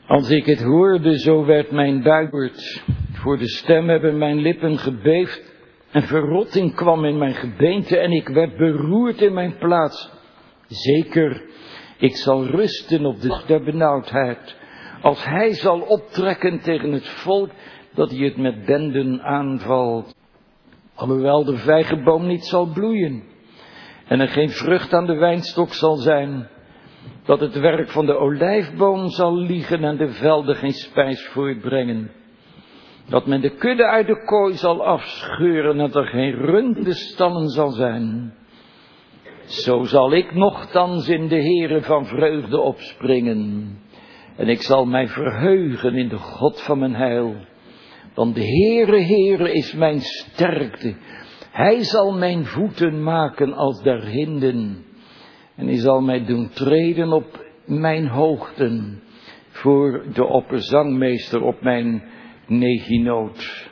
Als ik het hoorde, zo werd mijn buik beroerd. Voor de stem hebben mijn lippen gebeefd. En verrotting kwam in mijn gebeente en ik werd beroerd in mijn plaats. Zeker, ik zal rusten op de dag der benauwdheid. Als hij zal optrekken tegen het volk, dat hij het met benden aanvalt. Alhoewel de vijgenboom niet zal bloeien en er geen vrucht aan de wijnstok zal zijn. Dat het werk van de olijfboom zal liegen en de velden geen spijs voortbrengen. Dat men de kudde uit de kooi zal afscheuren en dat er geen rund in de stallen zal zijn. Zo zal ik nochtans in de Heere van vreugde opspringen. En ik zal mij verheugen in de God van mijn heil. Want de Heere is mijn sterkte. Hij zal mijn voeten maken als der hinden. En hij zal mij doen treden op mijn hoogten. Voor de opperzangmeester op mijn neginoot.